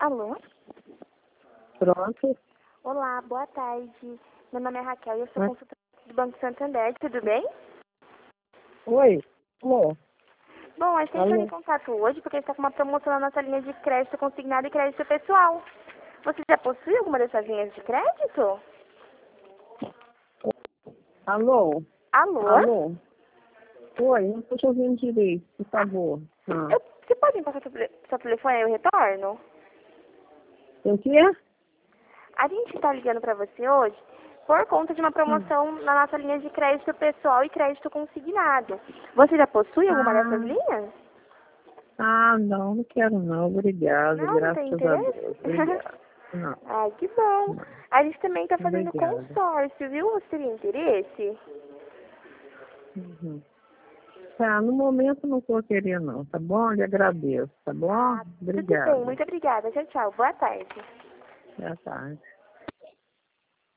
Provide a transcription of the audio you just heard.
Alô? Pronto. Olá, boa tarde. Meu nome é Raquel e eu sou consultora do Banco Santander, tudo bem? Oi. Alô. Bom, a gente entrou em contato hoje porque a gente está com uma promoção na nossa linha de crédito consignado e crédito pessoal. Você já possui alguma dessas linhas de crédito? Alô. Alô? Alô. Oi, não estou te ouvindo direito, por favor. Você pode me passar seu telefone e eu retorno? O quê? A gente está ligando para você hoje por conta de uma promoção na nossa linha de crédito pessoal e crédito consignado. Você já possui alguma dessas linhas? Não quero não. Obrigado. Não tem Graças a interesse? Deus. Obrigado. Não, Ai, que bom. não. A gente também está fazendo Obrigada. consórcio, viu? Você teria interesse? Uhum. Tá, no momento não estou querendo não, tá bom? Eu lhe agradeço, tá bom? Tudo bem, Obrigada. muito obrigada. Tchau, tchau. Boa tarde. Boa tarde.